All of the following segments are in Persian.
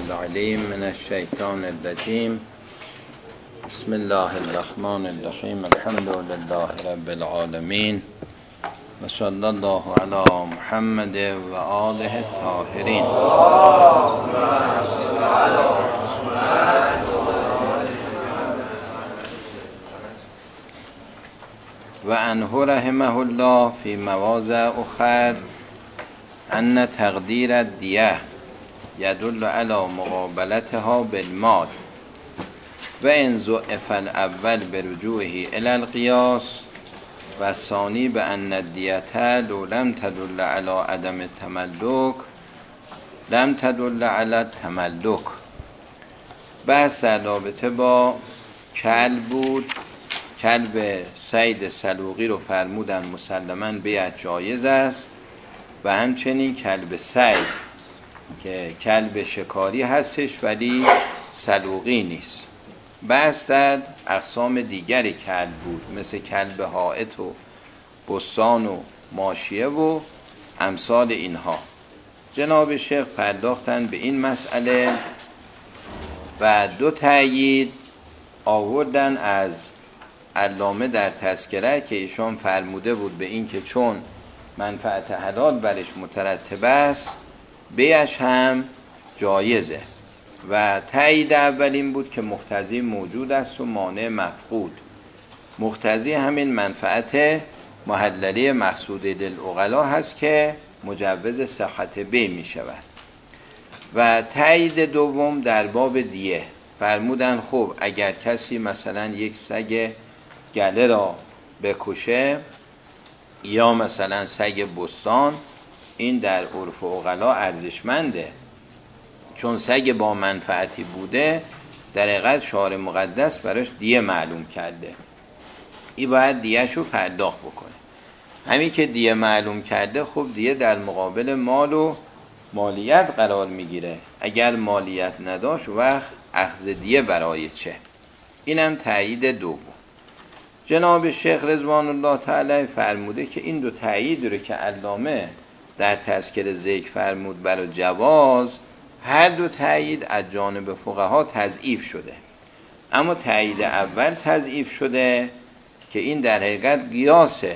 العلیم من الشیطان الرجیم. بسم الله الرحمن الرحیم. الحمد لله رب العالمین و صلی الله علی محمد و آله الطاهرین. و عنه رحمه الله فی مواضع اخر ان تقدیر الدیه یدل علی مقابلتها بالمال و ان ضعف الاول برجوعه الی القیاس و الثانی بان الدیه لو لم تدل علی عدم التملک لم تدل علی التملک. بحث در رابطه با کلب بود. کلب صید سلوقی رو فرمودن مسلماً بیعت جایز است و همچنین کلب صید که کلب شکاری هستش ولی سلوقی نیست. بحث در اقسام دیگری کلب بود، مثل کلب حائط و بستان و ماشیه و امثال اینها. جناب شیخ پرداختن به این مسئله و دو تأیید آوردن از علامه در تذکره که ایشان فرموده بود به این که چون منفعت حلال برش مترتب است بیعش هم جایزه. و تأیید اولین بود که مقتضی موجود است و مانع مفقود. مقتضی همین منفعت محللی مقصود للعقلا هست که مجوز صحت بی می شود. و تأیید دوم در باب دیه فرمودن خب اگر کسی مثلا یک سگ گله را بکشه یا مثلا سگ بستان، این در عرف عقلا ارزشمنده، چون سگ با منفعتی بوده در حقیقت شارع مقدس براش دیه معلوم کرده، این باید دیهش رو پرداخت بکنه. همین که دیه معلوم کرده خب دیه در مقابل مال و مالیت قرار میگیره. اگر مالیت نداشت وقت اخذ دیه برای چه؟ اینم تأیید دوم. جناب شیخ رضوان الله تعالی فرموده که این دو تأیید رو که علامه در تذکره ذکر فرمود برای جواز، هر دو تأیید از جانب فقها تضعیف شده. اما تأیید اول تضعیف شده که این در حقیقت قیاسه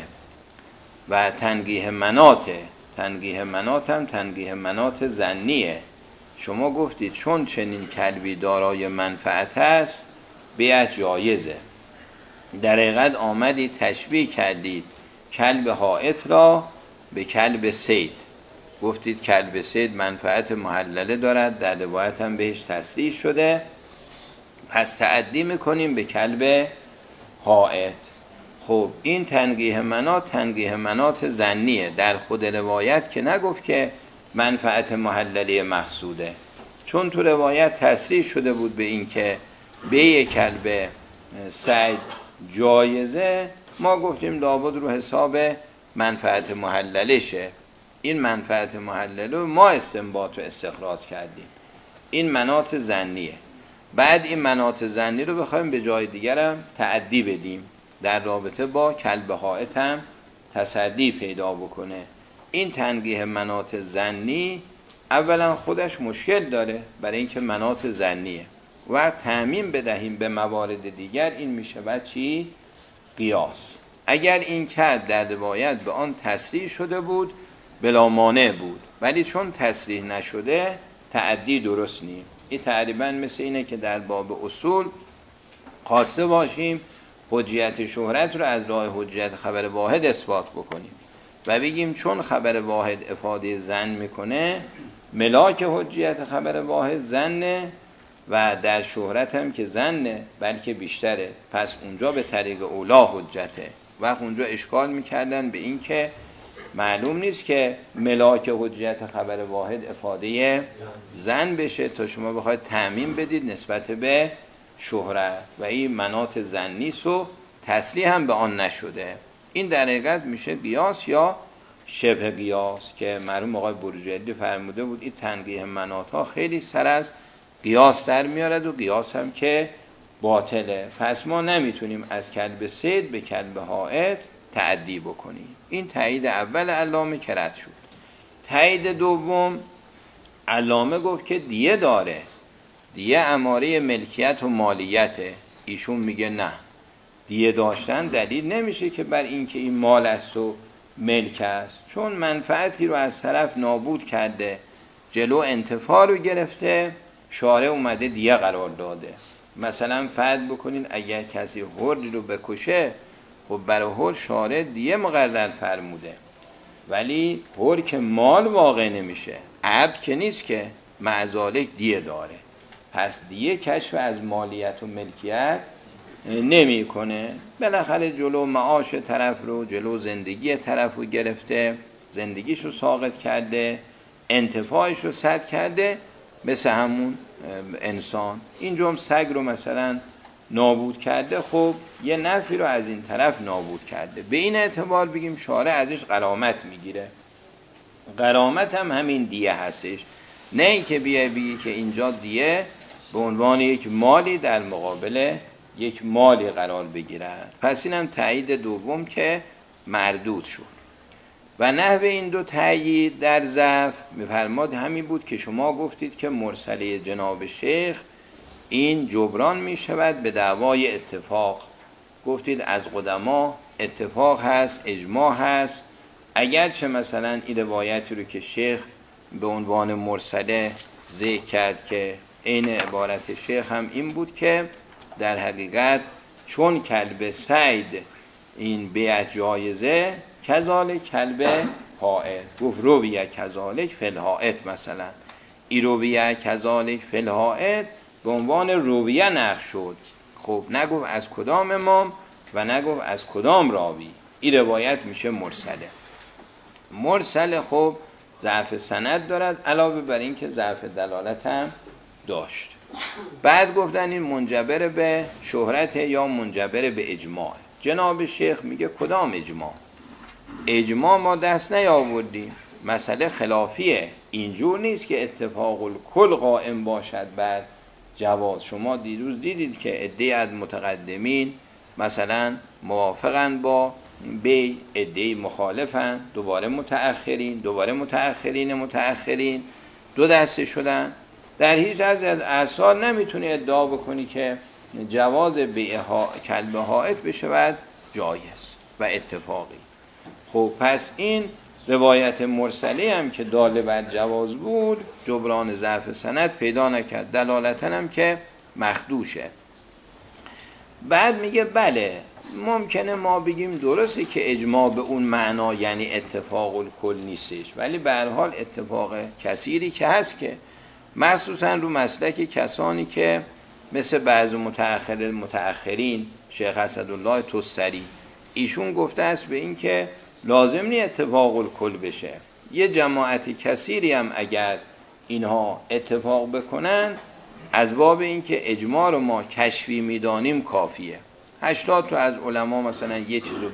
و تنگیه مناته. تنگیه منات هم تنگیه منات ظنیه. شما گفتید چون چنین کلبی دارای منفعت است بیعت جایزه، در حقیقت آمدید تشبیه کردید کلب حائط را به کلب صید. گفتید کلب صید منفعت محلله دارد، در روایت هم بهش تصریح شده، پس تعدی میکنیم به کلب حائط. خب این تنگیه منات ظنیه. در خود روایت که نگفت که منفعت محلله مقصوده، چون تو روایت تصریح شده بود به این که بیع کلب صید جایزه، ما گفتیم لابد رو حساب منفعت محلله شه. این منفعت محلله ما استنباط و استخراج کردیم، این منات ظنیه. بعد این منات ظنی رو بخوایم به جای دیگر هم تعدی بدیم، در رابطه با کلب حائط هم تصدی پیدا بکنه. این تنگیه منات ظنی اولا خودش مشکل داره برای اینکه منات ظنیه و تعمیم بدهیم به موارد دیگر، این میشه بعد چی؟ قیاس. اگر این کرد در روایت به آن تصریح شده بود بلا مانع بود، ولی چون تصریح نشده تعدی درست نیست. این تقریبا مثل اینه که در باب اصول خواسته باشیم حجیت شهرت رو از راه حجیت خبر واحد اثبات بکنیم و بگیم چون خبر واحد افاده ظن میکنه ملاک حجیت خبر واحد ظنه و در شهرت هم که ظنه بلکه بیشتره، پس اونجا به طریق اولا حجته. وقت اونجا اشکال میکردن به این که معلوم نیست که ملاک حجیت خبر واحد افاده ظن بشه تا شما بخواید تعمیم بدید نسبت به شهرت و این منات ظنی و تصریح هم به آن نشده. این در حقیقت میشه قیاس یا شبه قیاس که مرحوم آقای بروجردی فرموده بود این تنگیه منات ها خیلی سر از قیاس در میارد و قیاس هم که باطله. پس ما نمیتونیم از کلب صید به کلب حائط تعدی بکنیم. این تایید اول علامه کرد شد. تایید دوم علامه گفت که دیه داره دیه اماره ملکیت و مالیته. ایشون میگه نه، دیه داشتن دلیل نمیشه که بر این که این مال است و ملک است، چون منفعتی رو از طرف نابود کرده، جلو انتفاع رو گرفته، شارع اومده دیه قرار داده. مثلا فرض بکنین اگر کسی حری رو بکشه، خب برای حر شارع دیه مقرر فرموده، ولی حر که مال واقع نمیشه، عبد که نیست که، معذالک دیه داره، پس دیه کشف از مالیت و ملکیت نمی کنه. بالاخره جلو معاش طرف رو، جلو زندگی طرف رو گرفته، زندگیش رو ساقط کرده، انتفاعش رو سد کرده، مثل همون انسان اینجا سگ رو مثلا نابود کرده، خب یه نفعی رو از این طرف نابود کرده، به این اعتبار بگیم شارع ازش غرامت میگیره. غرامت هم همین دیه هستش، نه ای که بگی که اینجا دیه به عنوان یک مالی در مقابل یک مالی قرار بگیرد. پس اینم تایید دوم که مردود شد. و نحو این دو تایید در ضعف میفرماد همین بود که شما گفتید که مرسله جناب شیخ این جبران می شود به دعوای اتفاق. گفتید از قدما اتفاق هست، اجماع هست، اگرچه مثلا این روایتی رو که شیخ به عنوان مرسله ذکر کرد که عین عبارت شیخ هم این بود که در حقیقت چون کلب سید این بیعت جایزه، کذالک کلب حائط، گفت رویه کذالک فی الحائط، مثلا این رویه کذالک فی الحائط به عنوان رویه نقش شد. خب نگفت از کدام امام و نگفت از کدام راوی، این روایت میشه مرسله. مرسل خب ضعف سند دارد، علاوه بر این که ضعف دلالت هم داشت. بعد گفتن این منجبر به شهرت یا منجبر به اجماع. جناب شیخ میگه کدام اجماع؟ اجماع ما دست نیاوردیم، مسئله خلافیه، اینجور نیست که اتفاق الکل قائم باشد بعد جواز. شما دیروز دیدید که عده‌ای از متقدمین مثلا موافقن با بی، عده‌ای مخالفن، دوباره متأخرین، دوباره متأخرین، دو دسته شدن. در هیچ از اعصار نمیتونی ادعا بکنی که جواز بیع کلب حائط بشه بعد جایز و اتفاقی. خب پس این روایت مرسلی هم که داله بر جواز بود جبران ضعف سند پیدا نکرد، دلالتاً هم که مخدوشه. بعد میگه بله ممکنه ما بگیم درسته که اجماع به اون معنا یعنی اتفاق الکل نیستش، ولی به هر حال اتفاق کثیری که هست، که مخصوصا رو مسلک کسانی که مثل بعض متأخرین شیخ اسدالله تستری، ایشون گفته است به این که لازم نیست اتفاق الکل بشه، یه جماعت کثیری هم اگر اینها اتفاق بکنن از باب این که اجماع رو ما کشفی میدانیم کافیه. 80 تا از علما مثلا یه چیزو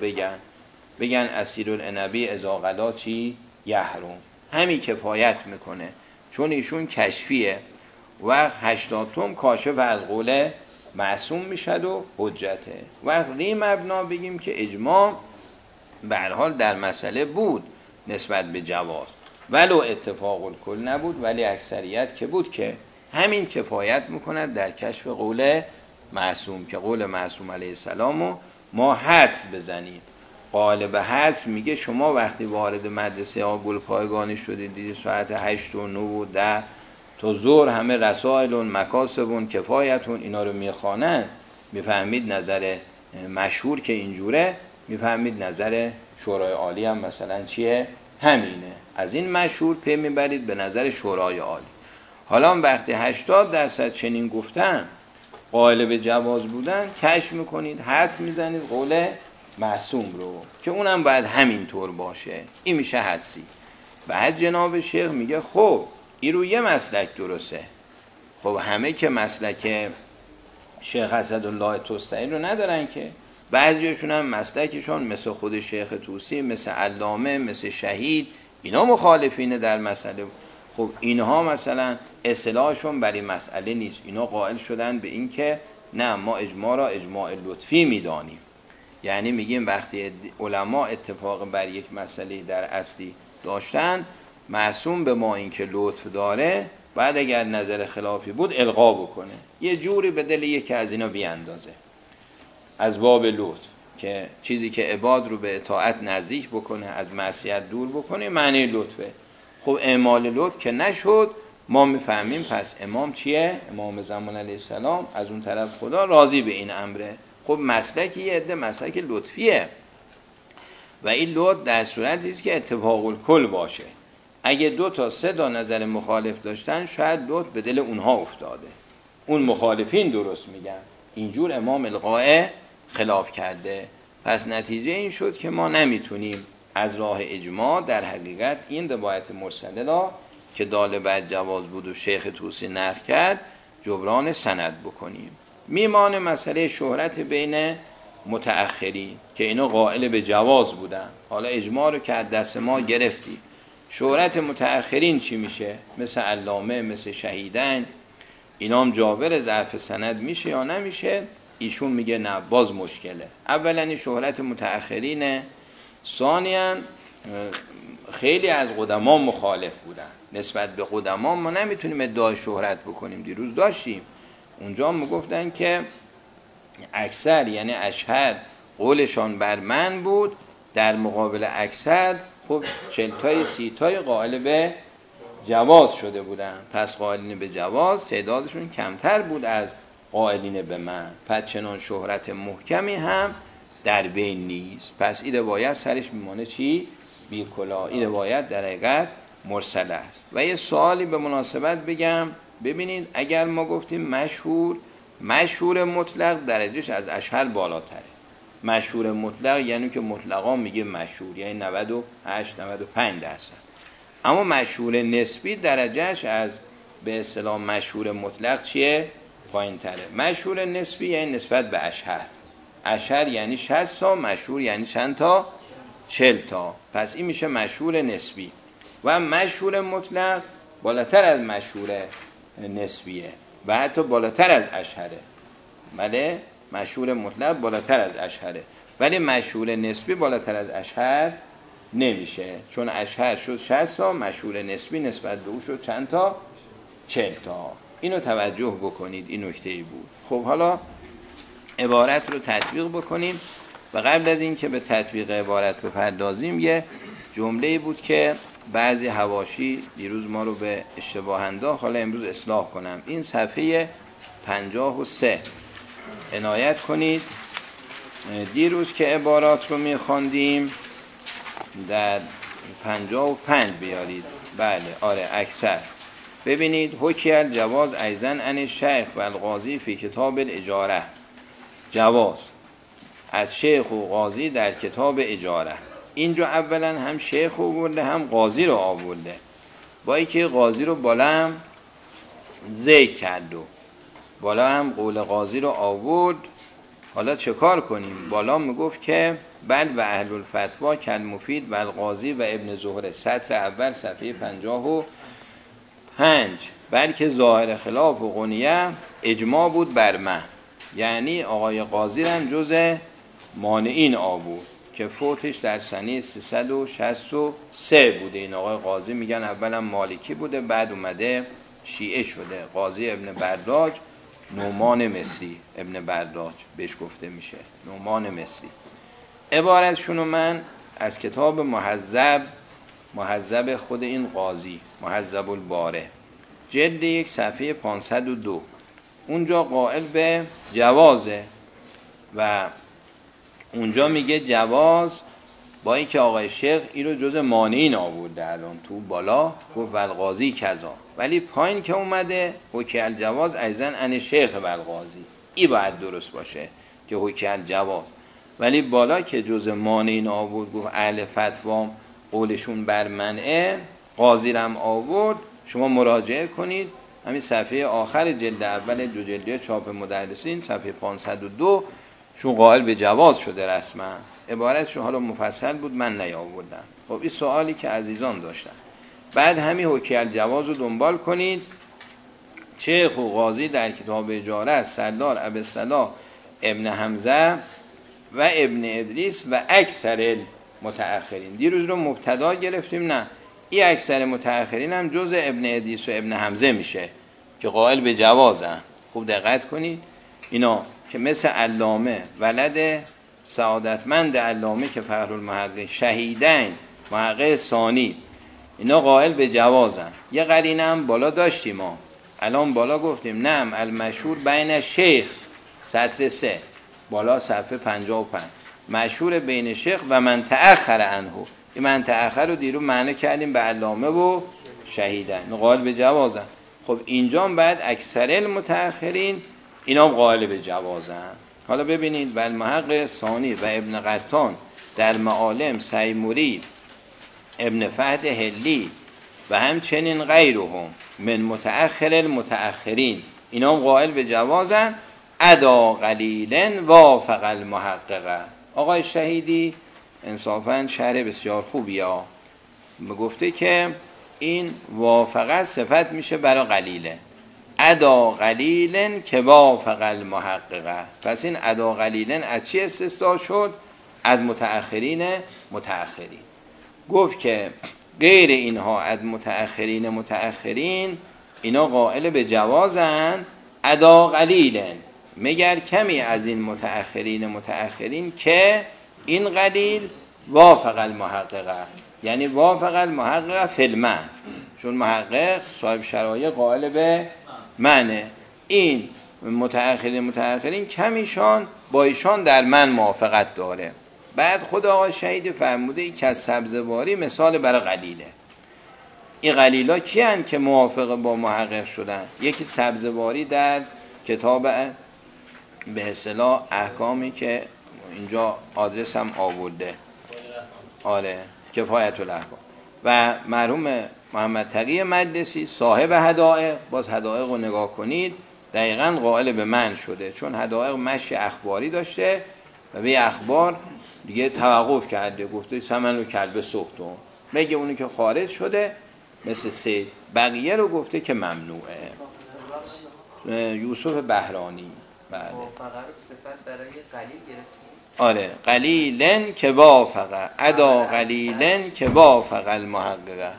بگن اسیرالعنبی اذا غلا چی یحرم، همین کفایت میکنه، چون ایشون کشفیه و 80 تام کاشف از قول معصوم میشد و حجته. و ری مبنا بگیم که اجماع به هر حال در مسئله بود نسبت به جواز، ولو اتفاق الکل نبود، ولی اکثریت که بود که همین کفایت میکند در کشف قول معصوم، که قول معصوم علیه السلام رو ما حدس بزنیم. قالب حدس میگه شما وقتی وارد مدرسه گلپایگانی شدید دیدید ساعت 8 و 9 و 10 تا ظهر همه رسائلون مکاسبون کفایتون اینا رو میخوانن، میفهمید نظر مشهور که اینجوره، میفهمید نظر شورای عالی هم مثلا چیه، همینه، از این مشهور پی میبرید به نظر شورای عالی. حالا وقتی 80% چنین گفتن قائل به جواز بودن، کشف میکنید حدس میزنید قول معصوم رو که اونم باید همین طور باشه، این میشه حدسی. بعد جناب شیخ میگه خب این رو یه مسلک درسته، خب همه که مسلک شیخ اسدالله تستری رو ندارن که، بعضیشون هم مسلکشون مثل خود شیخ طوسی، مثل علامه، مثل شهید، اینا مخالفینه در مسئله. خب اینها مثلا اصطلاحشون برای مسئله نیست، اینا قائل شدن به این که نه ما اجماع را اجماع لطفی میدانیم، یعنی میگیم وقتی علما اتفاق بر یک مسئله در اصلی داشتن، معصوم به ما این که لطف داره بعد اگر نظر خلافی بود القا بکنه، یه جوری به دل یکی از اینا بیاندازه از باب لطف، که چیزی که عباد رو به اطاعت نزدیک بکنه، از معصیت دور بکنه، معنی لطفه. خب اعمال لطف که نشد، ما میفهمیم پس امام چیه؟ امام زمان علیه السلام از اون طرف خدا راضی به این امره. خب مسلکی یه عده مسلک لطفیه و این لطف در صورتی است که اتفاق الکل باشه. اگه 2 تا 3 تا نظر مخالف داشتن، شاید لطف به دل اونها افتاده، اون مخالفین درست میگن، اینجور امام القاء خلاف کرده. پس نتیجه این شد که ما نمیتونیم از راه اجماع در حقیقت این روایت مرسله را که دال بر جواز بود و شیخ طوسی نقل کرد جبران سند بکنیم. میمانه مسئله شهرت بین متأخرین که اینا قائل به جواز بودن. حالا اجماع رو که از دست ما گرفتی، شهرت متأخرین چی میشه؟ مثل علامه، مثل شهیدین، اینا هم جابر ضعف سند میشه یا نمیشه؟ ایشون میگه نه، باز مشکله. اولا این شهرت متأخرینه، ثانیاً خیلی از قدما مخالف بودن. نسبت به قدما ما نمیتونیم ادعای شهرت بکنیم. دیروز داشتیم اونجا میگفتن که اکثر یعنی اشهر قولشان بر من بود، در مقابل اکثر خب 40 تای 30 تای قائل به جواز شده بودن. پس قائلین به جواز تعدادشون کمتر بود از قائلین به من. پس چنان شهرت محکمی هم در بین نیست. پس این روایت سرش میمانه چی؟ بی کلا. این روایت در حقیقت مرسله است. و یه سوالی به مناسبت بگم، ببینید اگر ما گفتیم مشهور مطلق درجهش از اشهر بالاتره. مشهور مطلق یعنی که مطلقا میگه مشهور، یعنی 98-95%. اما مشهور نسبی درجهش از به اصطلاح مشهور مطلق چیه؟ پایین تره. مشهور نسبی یعنی نسبت به اشهر یعنی 60 تا، مشهور یعنی چند تا؟ 40 تا. پس این میشه مشهور نسبی. و مشهور مطلق بالاتر از مشهور نسبیه و حتی بالاتر از اشهره. بله، مشهور مطلق بالاتر از اشهره، ولی مشهور نسبی بالاتر از اشهر نمیشه، چون اشهر شد 60 تا، مشهور نسبی نسبت به او شد چند تا؟ 40 تا. اینو توجه بکنید، این نکته ای بود. خب حالا عبارت رو تطبیق بکنیم و قبل از این که به تطبیق عبارت بپردازیم یه جمله‌ای بود که بعضی حواشی دیروز ما رو به اشتباه انداخت، حالا امروز اصلاح کنم. این صفحه 53 عنایت کنید. دیروز که عبارات رو می‌خواندیم در 55 بیارید. بله آره اکثر. ببینید حکی الجواز ایضا عن الشیخ و القاضی فی کتاب الاجاره. جواز از شیخ و قاضی در کتاب اجاره. اینجا اولا هم شیخ آورده هم قاضی رو آورده، با اینکه قاضی رو بالا هم ذکر کرد و بالا هم قول قاضی رو آورد. حالا چه کار کنیم؟ بالا میگفت که بل و اهل الفتوا کل مفید و القاضی و ابن زهره، سطر اول صفحه 55. بلکه ظاهر خلاف و غنیه اجماع بود بر من، یعنی آقای قاضی هم جز مانعین آورد که فوتش در سنه 363 بوده. این آقای قاضی میگن اولا مالکی بوده، بعد اومده شیعه شده. قاضی ابن برداج، نعمان مصری، ابن برداج بهش گفته میشه، نعمان مصری. عبارتشونو من از کتاب مهذب خود این قاضی، مهذب الباره، جلد 1 صفحه 502، اونجا قائل به جوازه و اونجا میگه جواز، با اینکه آقای شیخ این رو جز مانعین آورده. الان تو بالا گفت والقاضی کذا، ولی پایین که اومده حکی الجواز ایضا عن شیخ والقاضی. این باید درست باشه که حکی الجواز، ولی بالا که جز مانعین آورد گفت اهل فتوا قولشون بر منعه، قاضی رم آورد. شما مراجعه کنید همین صفحه آخر جلد اول 2 جلدی چاپ مدرسین صفحه 502 چون قائل به جواز شده رسما. عبارتشون حالا مفصل بود من نیاوردم. خب این سوالی که عزیزان داشتن. بعد همین حکی الجواز رو دنبال کنید. شیخ و قاضی در کتاب اجاره است سردار ابوالصلاح ابن حمزه و ابن ادریس و اکثر متأخرین. دیروز رو مبتدا گرفتیم، نه این اکثر متأخرین هم جز ابن ادریس و ابن حمزه میشه که قائل به جوازن. خوب دقت کنید اینا که مثل علامه ولد سعادتمند علامه که فخرالمحققین شهیدین محقق ثانی، اینا قائل به جوازن. یه قرینه هم بالا داشتیم ما، الان بالا گفتیم نعم المشهور بین شیخ سطر 3 بالا صفحه 55 مشهور بین شیخ و من تأخر عنه. این من تأخر رو دیرو معنی کردیم به علامه و شهیدن، قائل به جوازن. خب اینجا بعد اکثر المتأخرین اینا قائل به جوازن. حالا ببینید و المحقق ثانی و ابن قطان در معالم سیموری ابن فهد هلی و همچنین غیرهم من متأخر المتأخرین اینا قائل به جوازن. ادا قلیلا وافق المحققه. آقای شهیدی انصافاً شرح بسیار خوبیه، گفته که این وافقه صفت میشه برای قلیله، ادا قلیلا که وافق المحققه. پس این ادا قلیلا از چی استثنا شد؟ از متأخرین متأخرین. گفت که غیر اینها از متأخرین اینا قائل به جوازن ادا قلیلا، مگر کمی از این متأخرین که این قلیل وافق المحققه، یعنی وافق المحققه فی المعنى، چون محقق صاحب شرایع قائل به معنی. این متأخرین کمیشان با ایشان در من موافقت داره. بعد خود آقای شهید فرموده ای که از سبزواری مثال برای قلیله. این قلیلا کیان که موافق با محقق شدن؟ یکی سبزواری در کتاب به اصطلاح احکامی که اینجا آدرس هم آورده، آره کفایت الاحکام، و مرحوم محمد تقی مجلسی صاحب هدایق، باز هدایق رو نگاه کنید دقیقاً قائل به من شده، چون هدایق مشی اخباری داشته و به اخبار دیگه توقف کرده، گفته سمن و کلب سختون، میگه اونی که خارج شده مثل سید، بقیه رو گفته که ممنوعه. یوسف بهرانی. بله. موافقه رو صفت برای قلیل گرفتیم. آره قلیلن که وافقه ادا قلیلن که وافق المحققه.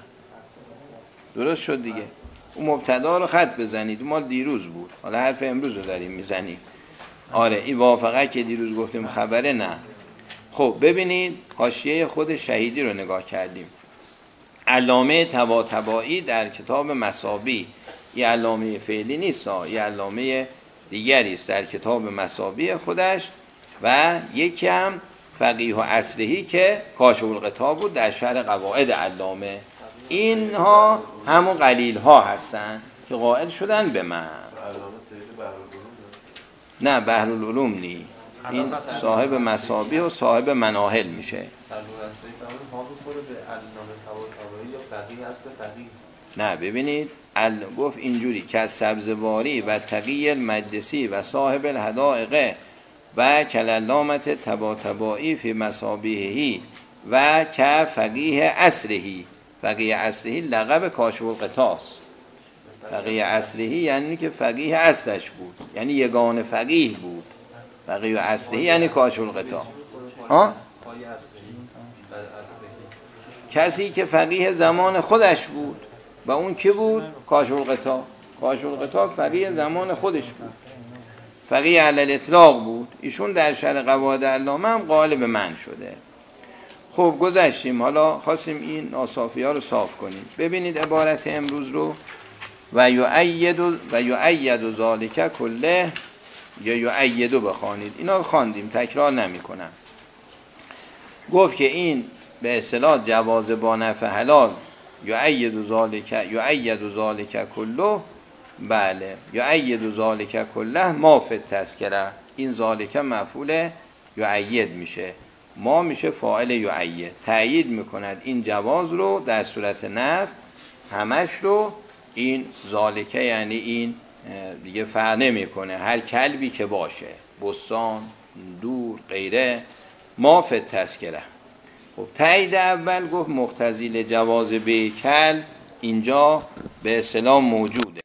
درست شد دیگه. اون مبتدا رو خط بزنید، مال دیروز بود، حالا حرف امروز رو داریم میزنیم. آره این وافقه که دیروز گفتیم خبره نه. خب ببینید حاشیه خود شهیدی رو نگاه کردیم. علامه طباطبایی در کتاب مصابی، این علامه فعلی نیست، این علامه دیگری است در کتاب مصابی خودش، و یکی هم فقیه و اصلحی که کاشف الغطا بود در شرح قواعد علامه. اینها همون قلیل ها هستن که قائل شدن به من. نه بحرالعلوم نی، این صاحب مصابی و صاحب مناهل میشه. نه ببینید گفت اینجوری که از سبزواری و تقی المجلسی و صاحب الهدائق و کلالامت طباطبایی فی مصابیحی و که فقیه اصلحی. فقیه اصلحی لقب کاشف الغطا است. فقیه اصلحی یعنی که فقیه اصلش بود، یعنی یگان فقیه بود. فقیه اصلحی یعنی کاشف الغطا. ها؟ کسی که فقیه زمان خودش بود و اون کی بود؟ کاشف الغطا. کاشف الغطا فقیه زمان خودش بود، فقیه علی الاطلاق بود. ایشون در شرح قواعد علامه هم قائل به من شده. خب گذشتیم، حالا خواستیم این ناصافی ها رو صاف کنیم. ببینید عبارت امروز رو، و یؤید ذالک کله، یا یؤید بخوانید، اینا رو خواندیم تکرار نمی کنم. گفت که این به اصطلاح جواز با نفع حلال یؤید ذالک کله. بله یؤید ذالک کله ما فی التذکره. این ذالک مفعول یؤید میشه، ما میشه فاعل یؤید، تأیید میکند این جواز رو در صورت نفع همش رو. این ذالکه یعنی این دیگه فرق نمیکنه، هر کلبی که باشه، بستان، دور، غیره، ما فی التذکره. خب تایید اول گفت مقتضی جواز به کلب اینجا به اصطلاح موجوده.